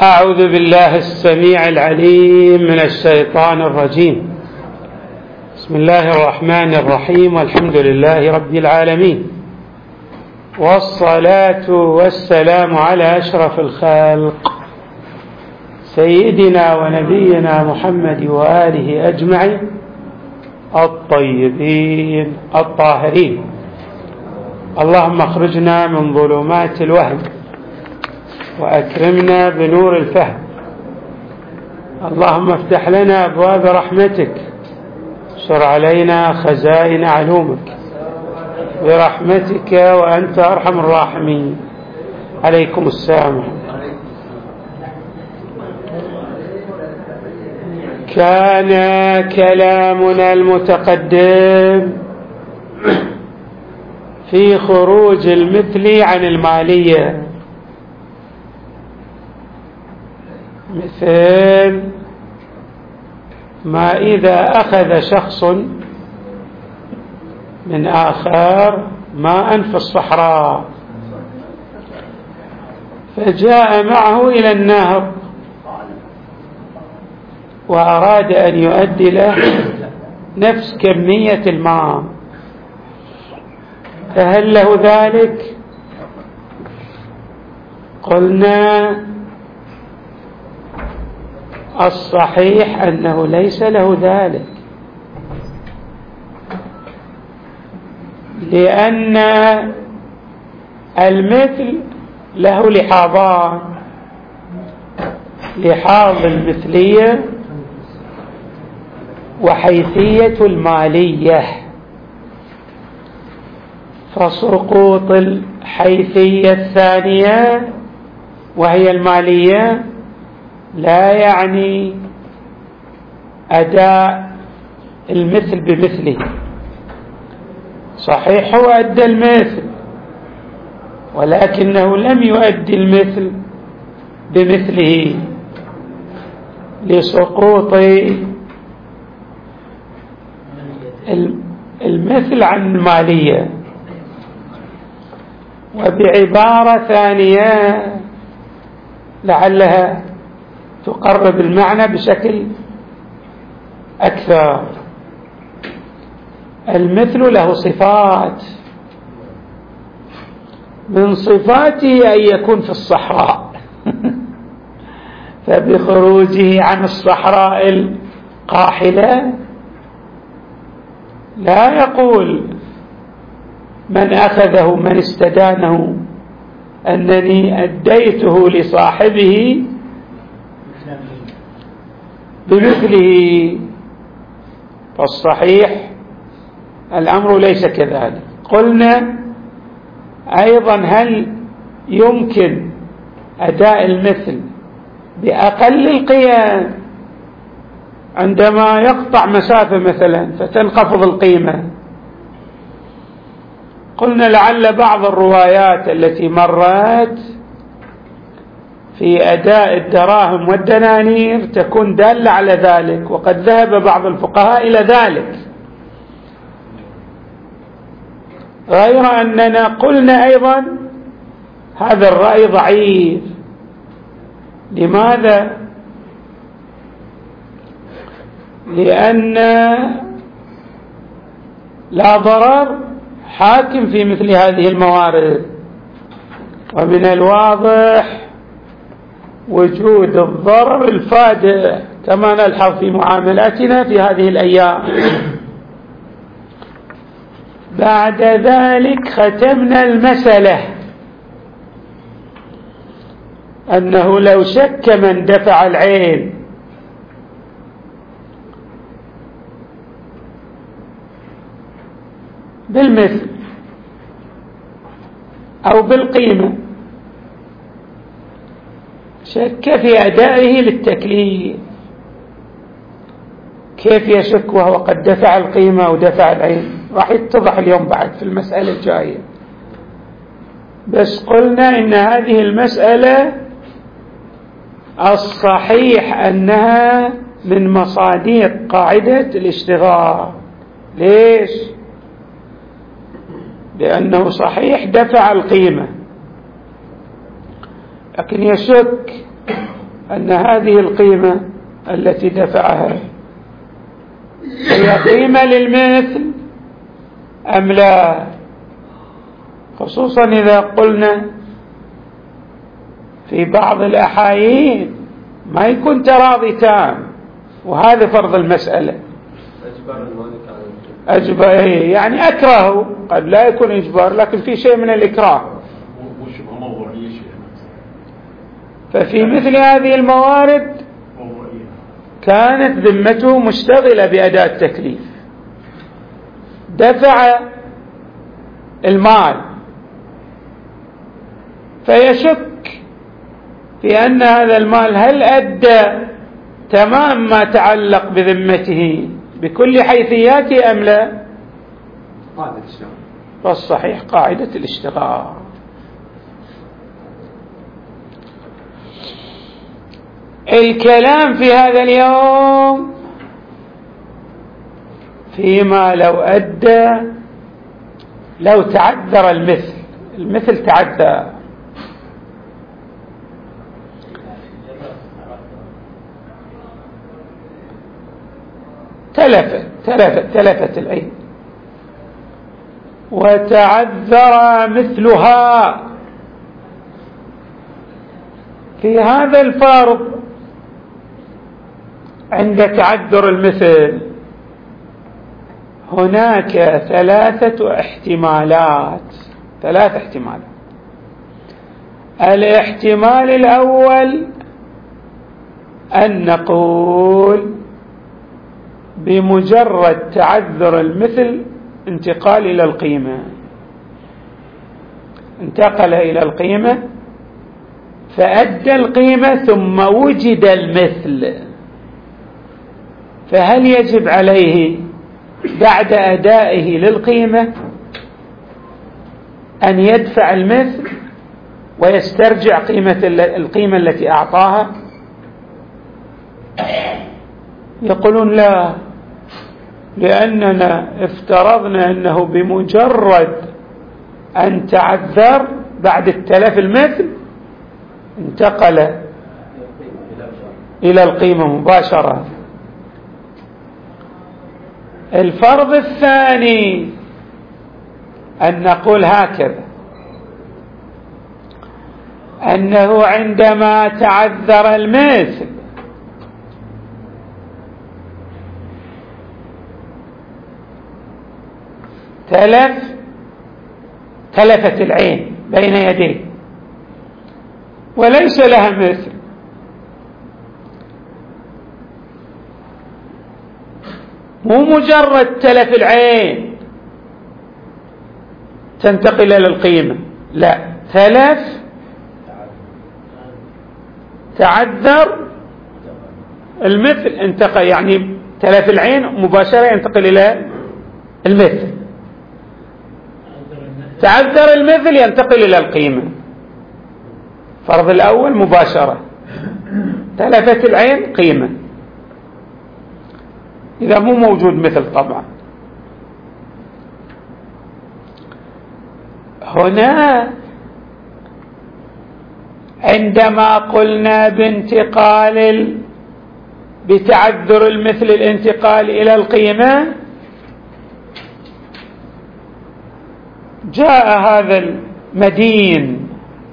أعوذ بالله السميع العليم من الشيطان الرجيم. بسم الله الرحمن الرحيم، والحمد لله رب العالمين، والصلاة والسلام على أشرف الخلق سيدنا ونبينا محمد وآله أجمعين الطيبين الطاهرين. اللهم اخرجنا من ظلمات الوهم وأكرمنا بنور الفهم. اللهم افتح لنا أبواب رحمتك، سر علينا خزائن علومك برحمتك وأنت أرحم الراحمين. عليكم السلام. كان كلامنا المتقدم في خروج المثل عن المالية، مثل ما إذا أخذ شخص من آخر ماء في الصحراء فجاء معه إلى النهر وأراد أن يؤدي له نفس كمية الماء، فهل له ذلك؟ قلنا الصحيح أنه ليس له ذلك، لأن المثل له لحاظان: لحاظ المثلية وحيثية المالية. فسقوط الحيثية الثانية وهي المالية لا يعني أداء المثل بمثله. صحيح هو أدى المثل، ولكنه لم يؤدي المثل بمثله لسقوط المثل عن المالية. وبعبارة ثانية لعلها تقرب المعنى بشكل أكثر: المثل له صفات، من صفاته أن يكون في الصحراء فبخروجه عن الصحراء القاحلة لا يقول من أخذه من استدانه أنني أديته لصاحبه بمثله. فالصحيح الأمر ليس كذلك. قلنا أيضا هل يمكن أداء المثل بأقل القيم عندما يقطع مسافة مثلا فتنخفض القيمة؟ قلنا لعل بعض الروايات التي مرت في أداء الدراهم والدنانير تكون دالة على ذلك، وقد ذهب بعض الفقهاء إلى ذلك، غير أننا قلنا أيضا هذا الرأي ضعيف. لماذا؟ لأن لا ضرر حاكم في مثل هذه الموارد، ومن الواضح وجود الضرر الفادح كما نلحظ في معاملاتنا في هذه الأيام. بعد ذلك ختمنا المسألة أنه لو شك من دفع العين بالمثل أو بالقيمة، شك في أدائه للتكليف، كيف يشك وهو قد دفع القيمة ودفع العين؟ راح يتضح اليوم بعد في المسألة الجاية. بس قلنا إن هذه المسألة الصحيح أنها من مصادر قاعدة الاشتغال. ليش؟ لأنه صحيح دفع القيمة، لكن يشك أن هذه القيمة التي دفعها هي قيمة للمثل أم لا، خصوصا إذا قلنا في بعض الأحايين ما يكون تراضي تام، وهذا فرض المسألة. أجبر يعني أكره، قد لا يكون إجبار لكن في شيء من الإكراه. ففي مثل هذه الموارد كانت ذمته مشتغلة بأداء التكليف، دفع المال فيشك في أن هذا المال هل أدى تمام ما تعلق بذمته بكل حيثياته أم لا. فالصحيح قاعدة الاشتغال. الكلام في هذا اليوم فيما لو تعذر المثل تعذر، تلفت العين وتعذر مثلها. في هذا الفرض عند تعذر المثل هناك ثلاث احتمالات. الاحتمال الأول أن نقول بمجرد تعذر المثل انتقال إلى القيمة، انتقل إلى القيمة فأدى القيمة ثم وجد المثل، فهل يجب عليه بعد أدائه للقيمة أن يدفع المثل ويسترجع القيمة التي أعطاها؟ يقولون لا، لأننا افترضنا أنه بمجرد أن تعذر بعد التلف المثل انتقل إلى القيمة مباشرة. الفرض الثاني أن نقول هكذا، أنه عندما تعذر المثل تلفت العين بين يديه وليس لها مثل، مو مجرد تلف العين تنتقل إلى القيمة، لا، تلف تعذر المثل انتقل، يعني تلف العين مباشرة ينتقل إلى المثل، تعذر المثل ينتقل إلى القيمة. فرض الأول مباشرة، تلفت العين قيمة، إذا مو موجود مثل طبعا. هنا عندما قلنا بتعذر المثل الانتقال إلى القيمة، جاء هذا المدين،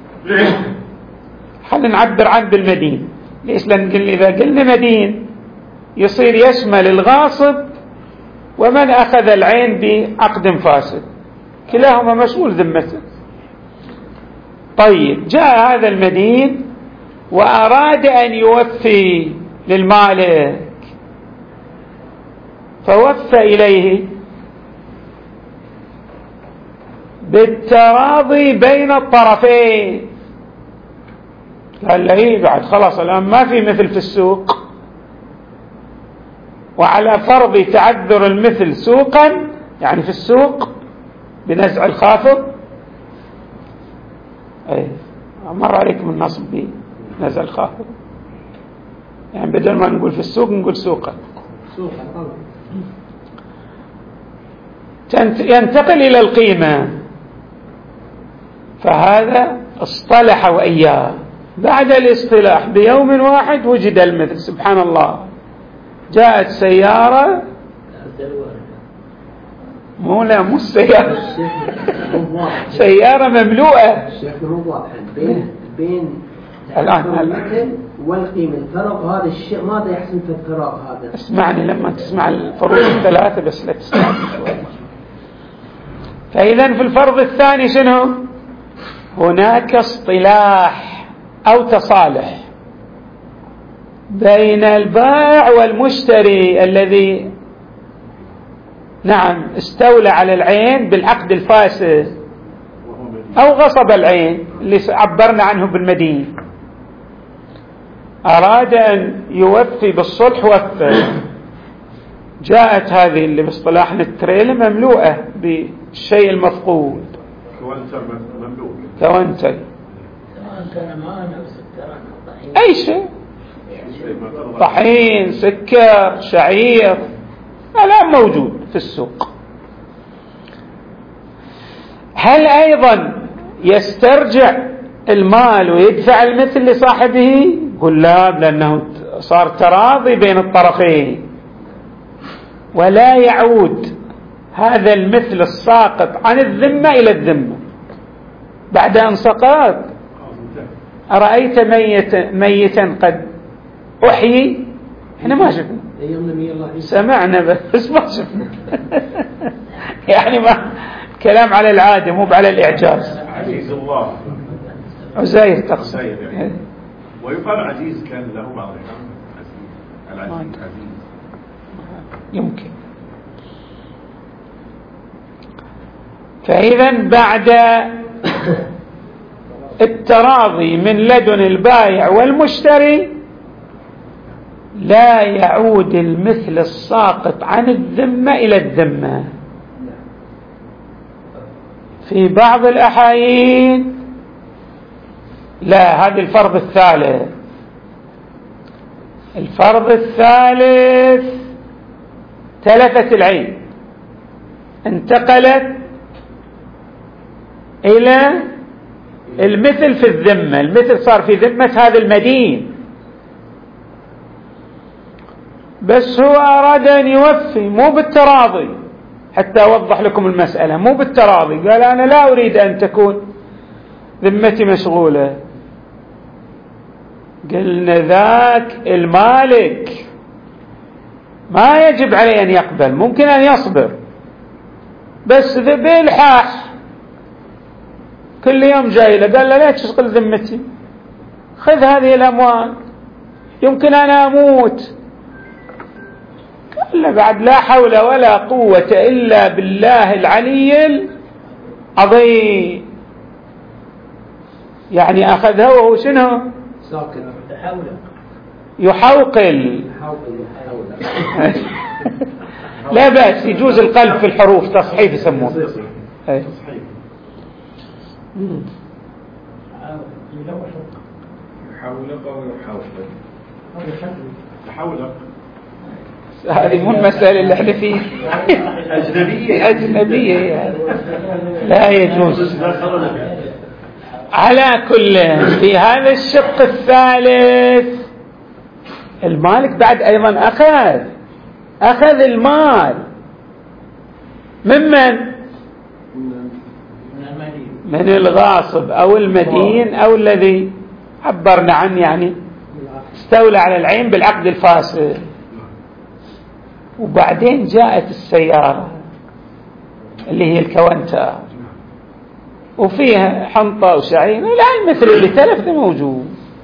خلينا نعبر عنه بالمدين، ليش؟ لأن إذا قلنا مدين يصير يشمل الغاصب ومن أخذ العين بعقد فاسد، كلاهما مسؤول ذمته. طيب، جاء هذا المدين وأراد أن يوفي للمالك فوفى إليه بالتراضي بين الطرفين، قال له بعد خلاص الآن ما في مثل في السوق، وعلى فرض تعذر المثل سوقا يعني في السوق بنزع الخافض، مر عليكم النصب بنزع الخافض، يعني بدل ما نقول في السوق نقول سوقا، ينتقل إلى القيمة، فهذا اصطلح وإياه بعد الاصطلاح بيوم واحد وجد المثل. سبحان الله، جاءت سيارة، مو السيارة سيارة مملوءة. الشيخ مو واضح بين الآن المثل والقيمة، الفرق هذا الشيء ماذا يحصل في الفراغ هذا؟ اسمعني لما تسمع الفروق الثلاثة بس لا تستعجل شوي. فإذا في الفرض الثاني شنو؟ هناك اصطلاح أو تصالح بين البائع والمشتري الذي نعم استولى على العين بالعقد الفاسد أو غصب العين اللي عبرنا عنه بالمدين، أراد أن يوفي بالصلح وفى. جاءت هذه اللي باصطلاحنا التريلة مملوءة بالشيء المفقود، كوانتر أي شيء، طحين، سكر، شعير، الآن موجود في السوق. هل أيضا يسترجع المال ويدفع المثل لصاحبه؟ قل لا، لأنه صار تراضي بين الطرفين، ولا يعود هذا المثل الساقط عن الذمة إلى الذمة بعد أن سقط. أرأيت ميتا قد أحيي؟ احنا ما شفنا، سمعنا بس ما شفنا يعني ما كلام على العادة مو على الإعجاز. عزيز الله عزيز تقصد يعني. ويقال عزيز كان له بعض العزيز يمكن. فإذا بعد التراضي من لدن البائع والمشتري لا يعود المثل الساقط عن الذمة إلى الذمة. في بعض الأحايين لا. هذا الفرض الثالث. الفرض الثالث تلفت العين، انتقلت إلى المثل في الذمة، المثل صار في ذمة هذا المدين، بس هو أراد أن يوفي مو بالتراضي. حتى أوضح لكم المسألة، مو بالتراضي، قال أنا لا أريد أن تكون ذمتي مشغولة. قلنا ذاك المالك ما يجب عليه أن يقبل، ممكن أن يصبر، بس بإلحاح كل يوم جاي له قال له لا تشغل ذمتي، خذ هذه الأموال يمكن أنا أموت. قال له بعد لا حول ولا قوة إلا بالله العلي العظيم. يعني أخذها وهو شنو؟ يحوقل. لا بأس، يجوز القلب في الحروف، تصحيف يسمونه. يحولق. هذه مو المسألة اللي احنا فيه. أجنبية يعني. لا يجوز. على كل، في هذا الشق الثالث المالك بعد أيضا أخذ المال ممن؟ من الغاصب أو المدين أو الذي عبرنا عنه، يعني استولى على العين بالعقد الفاسد. وبعدين جاءت السيارة اللي هي الكوانتر وفيها حنطة وشعير، لا مثل اللي تلف موجود.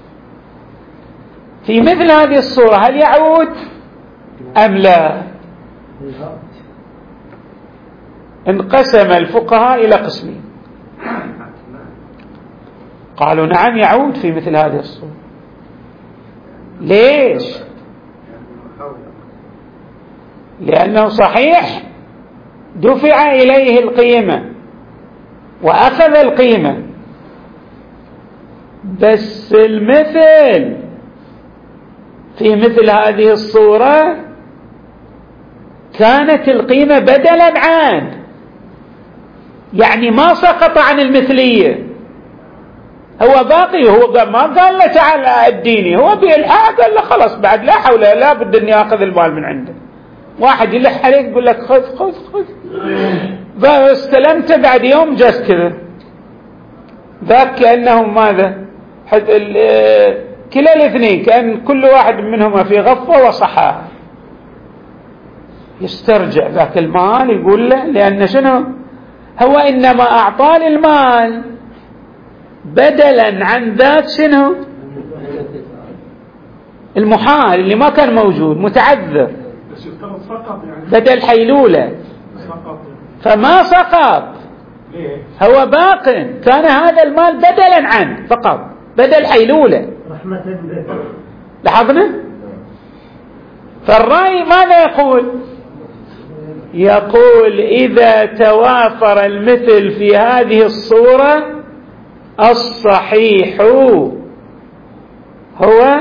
في مثل هذه الصورة هل يعود أم لا؟ انقسم الفقهاء إلى قسمين، قالوا نعم يعود في مثل هذه الصورة. ليش؟ لأنه صحيح دفع إليه القيمة وأخذ القيمة، بس المثل في مثل هذه الصورة كانت القيمة بدلا عن، يعني ما سقط عن المثلية، هو باقي، هو ما قال له تعال اديني، هو بإلحاح قال له خلاص بعد لا حول لا بد اني اخذ المال من عنده. واحد يلح عليك يقول لك خذ خذ خذ، استلمته بعد يوم جاز كذا، ذاك كأنهم ماذا كلا الاثنين كأن كل واحد منهما في غفوة وصحاه، يسترجع ذاك المال يقول له، لأن شنو هو إنما أعطاه المال بدلا عن ذاك شنو المحال اللي ما كان موجود متعذر، بدل حيلولة فما سقط، هو باق، كان هذا المال بدلا عنه فقط بدل حيلولة. لاحظنا؟ فالرأي ماذا يقول؟ يقول إذا توافر المثل في هذه الصورة الصحيح هو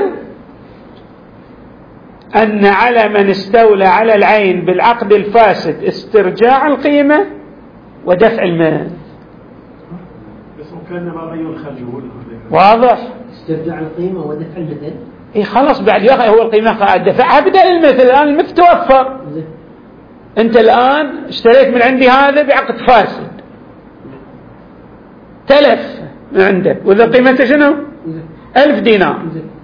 أن على من استولى على العين بالعقد الفاسد استرجاع القيمة ودفع المال. واضح؟ استرجاع القيمة ودفع المثل. إيه خلاص بعد ياخذ هو القيمة دفعها بدل المثل، الآن المثل توفر. أنت الآن اشتريت من عندي هذا بعقد فاسد، تلف من عندك، وإذا قيمته شنو 1000 دينار.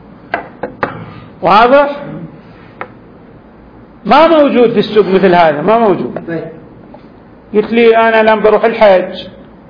واضح؟ ما موجود في السوق مثل هذا، ما موجود. قلت لي أنا الآن بروح الحج،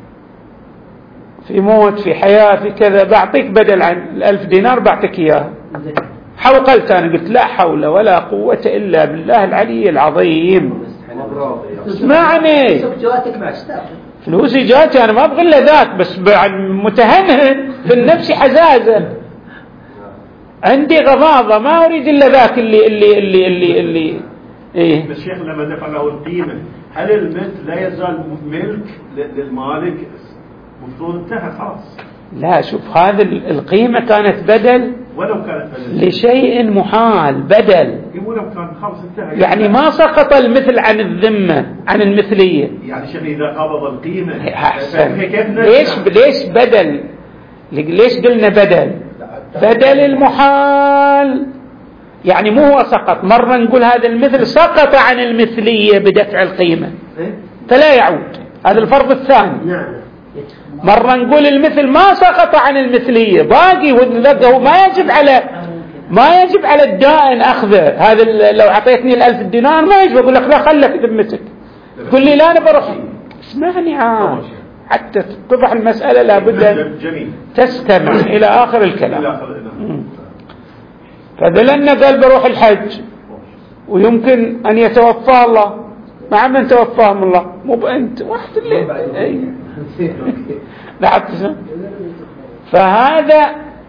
في موت في حياة في كذا، بعطيك بدل عن 1000 دينار بعطيك إياها. حوقلت أنا قلت لا حول ولا قوة إلا بالله العلي العظيم. اسمعني، فلوسي جاتي أنا ما أبغى إلا ذاك، بس متهنهن في النفس حزازة، عندي غضاضة ما أريد إلا ذاك اللي إيه. بس شيخ لما دفع له القيمة هل المثل لا يزال ملك للمالك؟ مفروض انتهى خلاص. لا شوف، هذه القيمة كانت بدل ولو كانت بدل لشيء محال، بدل ولو كان خلاص انتهى، يعني ما سقط المثل عن الذمة عن المثلية. يعني شيخ إذا قبض القيمة أحسن. ليش بدل؟ ليش قلنا بدل المحال، يعني مو هو سقط، مرة نقول هذا المثل سقط عن المثلية بدفع القيمة فلا يعود، هذا الفرض الثاني. مرة نقول المثل ما سقط عن المثلية باقي، وهو ما يجب على الدائن أخذه. هذا لو أعطيتني 1000 دينار ما يجب، أقول لك لا خلك ذمتك، تقول لي لا أنا بروح. اسمعني حتى تتضح المسألة لابد أن تستمع إلى آخر الكلام. فذلنا قال بروح الحج ويمكن أن يتوفاه الله، مع من توفاهم الله؟ مو بأنت واحد اللي لا. فهذا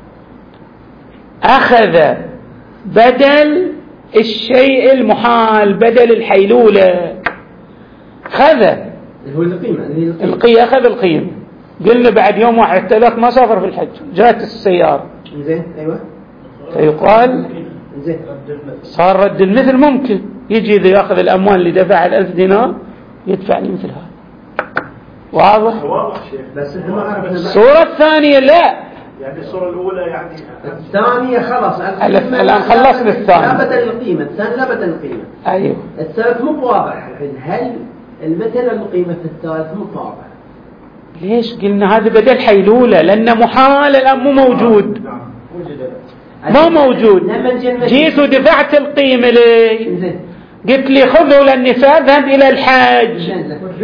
أخذ بدل الشيء المحال، بدل الحيلولة، خذ القيمة، أخذ القيمة. قلنا بعد يوم واحد 3 ما سافر في الحج، جاءت السيارة زين ايوه، فيقال صار رد المثل ممكن، يجي إذا يأخذ الأموال اللي دفع 1000 دينار يدفع لي مثل هذا. واضح؟ بس احنا ما عرفنا الصورة الثانية لا، يعني الصورة الأولى يعني الثانية خلاص الآن خلصنا الثانية، لا بدل القيمة، الثانية لا بدل القيمة. أيوه. الثالث مو واضح الحين، هل المثل القيمة في الثالث مو واضح؟ ليش قلنا هذا بدل حيلولة؟ لأن محال الآن مو موجود، ما موجود. جيت ودفعت القيمة لي، قلت لي خذه لأني سأذهب إلى الحاج،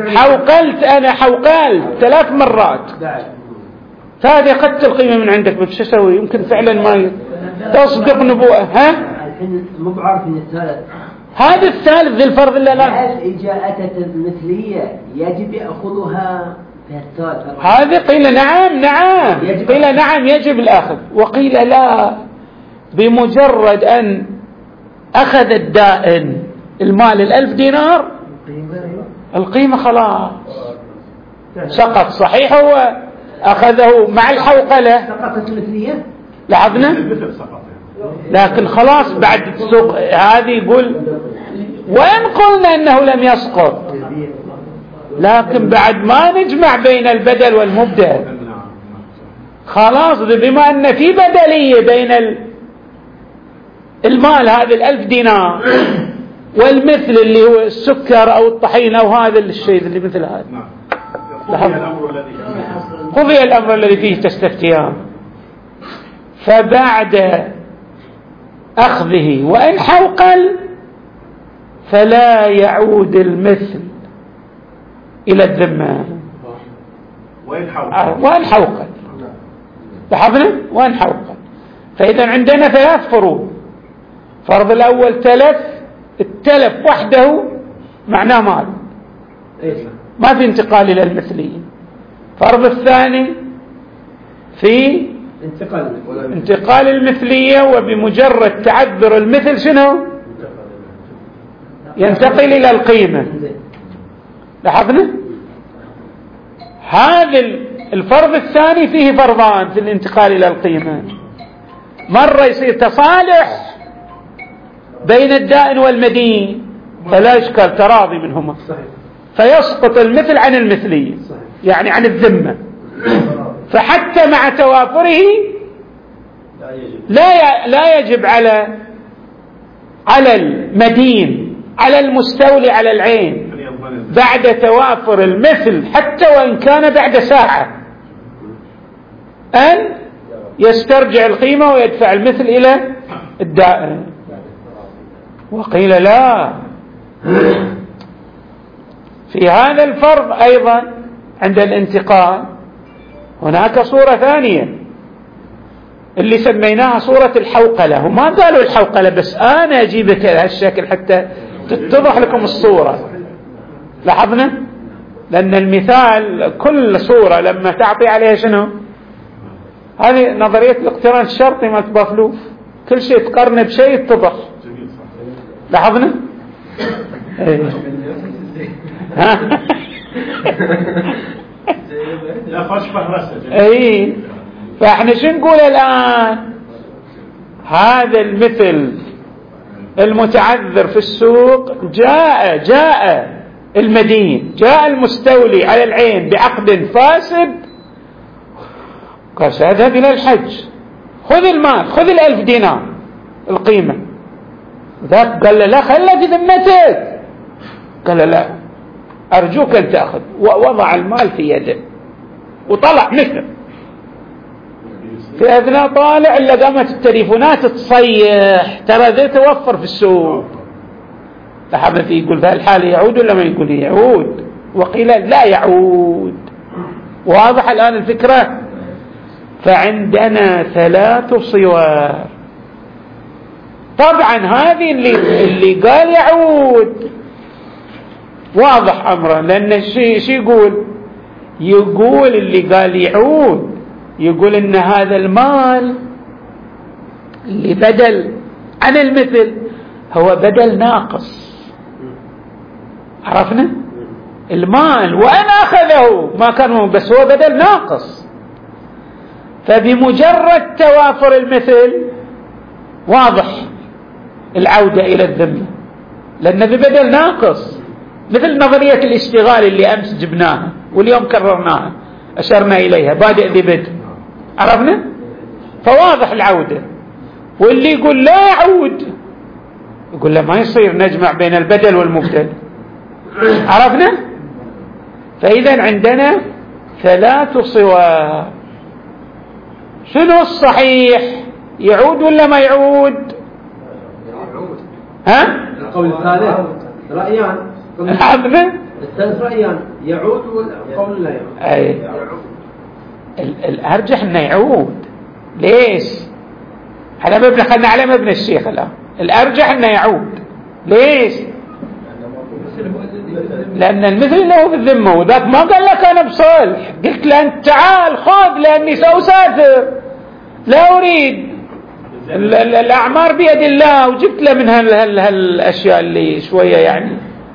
حوقلت 3 مرات، فهذه أخذت القيمة من عندك، بس أسوي؟ يمكن فعلا ما تصدق نبوءة. الحين مو بعرف إن الثالث، هذا الثالث ذي الفرض اللي لا، هل إجاءة المثلية يجب يأخذها في الثالث؟ هذه قيل نعم قيل نعم يجب الأخذ، وقيل لا، بمجرد أن أخذ الدائن المال 1000 دينار القيمة خلاص سقط. صحيح هو أخذه مع الحوقلة، سقطت المثلية، لاحظنا، لكن خلاص بعد السوق هذه يقول وإن قلنا أنه لم يسقط، لكن بعد ما نجمع بين البدل والمبدل خلاص بما أن في بدلية بين المال هذا 1000 دينار والمثل اللي هو السكر أو الطحين أو هذا الشيء اللي مثل هذا. قضي الأمر الذي فيه تستفتيان. فبعد أخذه وإن حوقل فلا يعود المثل إلى الذمة وإن حوقل. لاحظنا وإن حوقل. فإذا عندنا 3 فروض. فرض الأول تلف، التلف وحده معناه مال ما في انتقال إلى المثلية. فرض الثاني في انتقال المثلية، وبمجرد تعذر المثل شنو ينتقل إلى القيمة. لاحظنا هذا الفرض الثاني فيه فرضان في الانتقال إلى القيمة. مرة يصير تصالح بين الدائن والمدين فلا إشكال، تراضي منهما، فيسقط المثل عن المثلية يعني عن الذمة. فحتى مع توافره لا يجب على المدين على المستولي على العين بعد توافر المثل حتى وإن كان بعد ساعة أن يسترجع القيمة ويدفع المثل إلى الدائن. وقيل لا، في هذا الفرض أيضا عند الانتقال هناك صورة ثانية اللي سميناها صورة الحوقلة. وما قالوا الحوقلة بس، أنا أجيبك هالشكل حتى تتضح لكم الصورة. لاحظنا لأن المثال كل صورة لما تعطي عليها شنو، هذه نظرية الاقتران الشرطي ما تبافلوف، كل شيء تقارنه بشيء يتضح. لاحظنا اي. فاحنا شو نقول الآن؟ هذا المثل المتعذر في السوق جاء المدين، جاء المستولي على العين بعقد فاسد، قال سأذهب إلى الحج، خذ المال، خذ 1000 دينار القيمة. ذاك قال له لا، خلها في ذمتك. قال له لا، أرجوك أن تأخذ. ووضع المال في يده وطلع مثل. في أثناء طالع إلا قامت التليفونات تصيح، ترى ذي توفر في السوق. لحظة فيه يقول في هالحالة يعود ولا ما يقول يعود؟ وقيل لا يعود. واضح الآن الفكرة؟ فعندنا 3 صور. طبعا هذه اللي قال يعود واضح أمره، لأن شي يقول اللي قال يعود يقول إن هذا المال اللي بدل عن المثل هو بدل ناقص. عرفنا المال وأنا أخذه ما كان، بس هو بدل ناقص. فبمجرد توافر المثل واضح العودة إلى الذمة، لأن ببدل ناقص، مثل نظرية الاشتغال اللي أمس جبناها واليوم كررناها أشرنا إليها، بادئ ذي بدء. عرفنا؟ فواضح العودة. واللي يقول لا يعود يقول له ما يصير نجمع بين البدل والمبدل. عرفنا؟ فإذا عندنا 3 صور. شنو الصحيح؟ يعود ولا ما يعود؟ ها؟ القول الثالث رأيان. عرفنا؟ الثالث رأيان، يعود والقول لا يعود. أي الأرجح أنه يعود. ليش؟ خلنا على مبنى الشيخ الآن. الأرجح أنه يعود. ليش؟ لأن المثل له بالذمة، وذاك ما قال لك أنا بصلح، قلت له أنت تعال خذ لأني سأسافر لا أريد، الأعمار بيد الله، وجبت له من هالأشياء اللي شوية يعني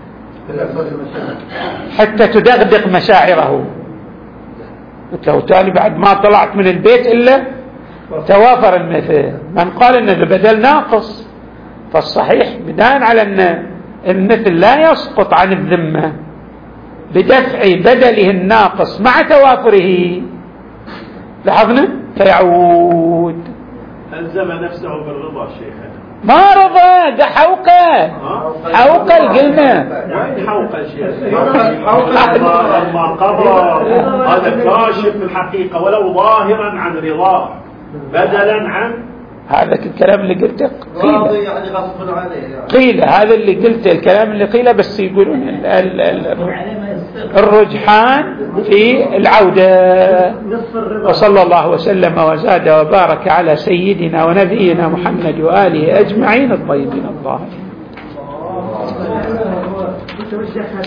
حتى تدغدغ مشاعره. قلت له تالي بعد ما طلعت من البيت إلا توافر المثل. من قال أن البدل ناقص، فالصحيح بناء على أن المثل لا يسقط عن الذمة بدفع بدله الناقص مع توافره. لاحظنا فيعود. ألزم نفسه بالرضا شيخنا. ما رضى، ده حوقه. حوقه قلنا. وين حوقه شيخ؟ لما قضى هذا كاشف في الحقيقة ولو ظاهرا عن رضاه بدلا عن هذا الكلام اللي قلته راضي يعني غصب عليه يعني. قيل هذا اللي قلته، الكلام اللي قيله، بس يقولون الرجحان في العودة. وصلى الله وسلم وزاد وبارك على سيدنا ونبينا محمد وآله أجمعين الطيبين الطاهرين.